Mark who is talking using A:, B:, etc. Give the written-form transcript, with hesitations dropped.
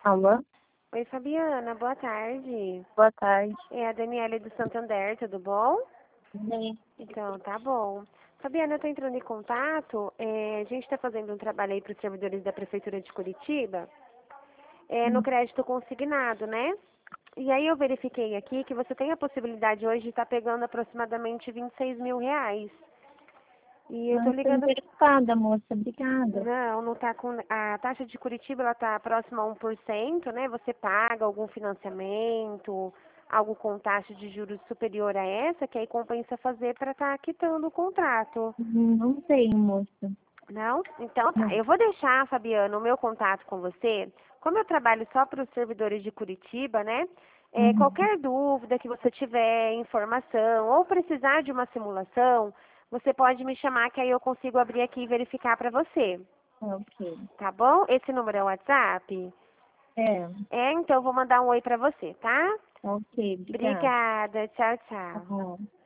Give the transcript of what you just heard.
A: Alô?
B: Oi, Fabiana, boa tarde.
A: Boa tarde.
B: É a Daniela do Santander, tudo bom?
A: Bem,
B: Então, tá bom. Fabiana, eu tô entrando em contato, a gente está fazendo um trabalho aí para os servidores da Prefeitura de Curitiba, no crédito consignado, né? E aí eu verifiquei aqui que você tem a possibilidade hoje de estar pegando aproximadamente R$ 26.000. E eu tô
A: não estou
B: ligando.
A: interessada, moça. Obrigada.
B: Não tá com. A taxa de Curitiba, ela tá próxima a 1%, né? Você paga algum financiamento, algo com taxa de juros superior a essa, que aí compensa fazer para estar quitando o contrato.
A: Não tenho, moça.
B: Não? Então tá.
A: Não.
B: Eu vou deixar, Fabiana, o meu contato com você. Como eu trabalho só para os servidores de Curitiba, né?
A: Uhum.
B: Qualquer dúvida que você tiver, informação ou precisar de uma simulação, você pode me chamar que aí eu consigo abrir aqui e verificar para você.
A: Ok.
B: Tá bom? Esse número é o WhatsApp?
A: É,
B: Então eu vou mandar um oi pra você, tá?
A: ok, obrigada.
B: Obrigada. Tchau,
A: Tá
B: tchau.
A: bom.